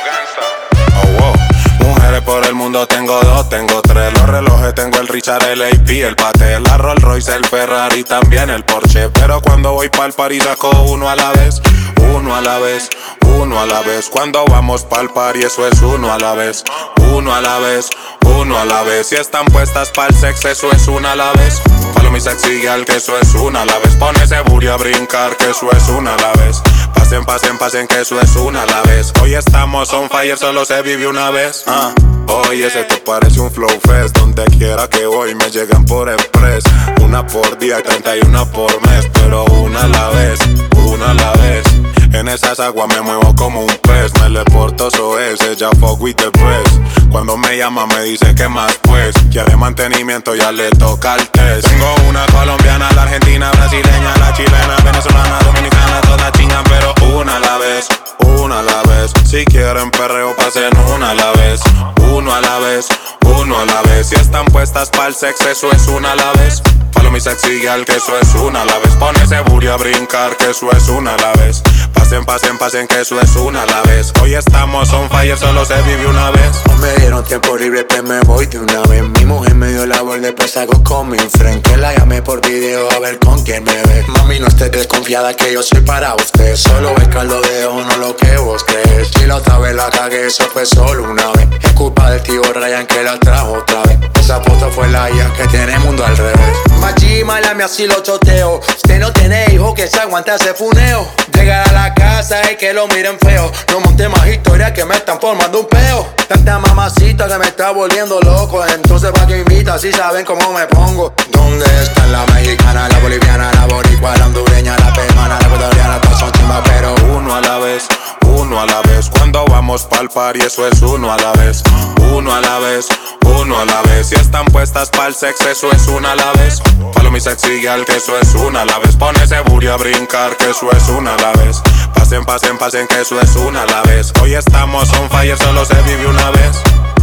Oh, wow. Mujeres por el mundo tengo dos, tengo tres. Los relojes tengo el Richard, el AP, el Patek, la Rolls Royce, el Ferrari, también el Porsche. Pero cuando voy pa'l party saco uno a la vez. Uno a la vez, uno a la vez. Cuando vamos pa'l party eso es uno a la vez. Uno a la vez, uno a la vez. Si están puestas pa'l sex eso es una a la vez. Follow mi sexy girl que eso es una a la vez. Pon ese booty a brincar que eso es una a la vez. Pasen, pasen, pasen que eso es una a la vez. Hoy estamos on fire, solo se vive una vez. Oye, ese te parece un flow fest. Donde quiera que voy me llegan por express. Una por día y 31 por mes. Pero una a la vez, una a la vez. En esas aguas me muevo como un pez. Me le porto so es, ella fuck with the press. Cuando me llama me dice que más pues. Quiere mantenimiento, ya le toca el test. Tengo una colombiana, la argentina, brasileña, la chilena, venezolana, dominicana, todas chingan pero una a la vez, una a la vez. Si quieren perreo pasen una a la vez. Uno a la vez, uno a la vez. Si están puestas pa'l sex eso es una a la vez. Follow mi sexy girl que eso es una a la vez. Pon ese booty a brincar que eso es una a la vez. Pasen, pasen, pasen que eso es una a la vez. Hoy estamos on fire, solo se vive una vez. No me dieron tiempo libre, pues me voy de una vez. Mi mujer me dio la voz, después salgo con mi friend. Que la llamé por video a ver con quién me ve. Mami, no estés desconfiada que yo soy para usted. Solo ves que lo dejo, no lo que vos crees. Y la otra vez la cagué, eso fue solo una vez. Es culpa del tío Ryan que la trajo otra vez. Esa foto fue la IA que tiene el mundo al revés. Machi, Miami, así lo choteo. Usted no tiene hijo que se aguanta ese funeo. Llegar a la casa y que lo miren feo. No monte más historias que me están formando un peo. Tanta mamacita que me está volviendo loco. Entonces pa' que invita si saben cómo me pongo. ¿Dónde están la mexicana, la boliviana, la boricua, la hondureña, la peruana, la ecuatoriana? Todas son chimba pero uno a la vez, uno a la vez. Cuando vamos pa'l party eso es uno a la vez. Uno a la vez, uno a la vez. Si están puestas pa'l sex eso es una a la vez. Follow mi sexy girl que eso es una a la vez. Pon ese booty a brincar que eso es una a la vez. Pasen, pasen, pasen que eso es una a la vez. Hoy estamos on fire, solo se vive una vez.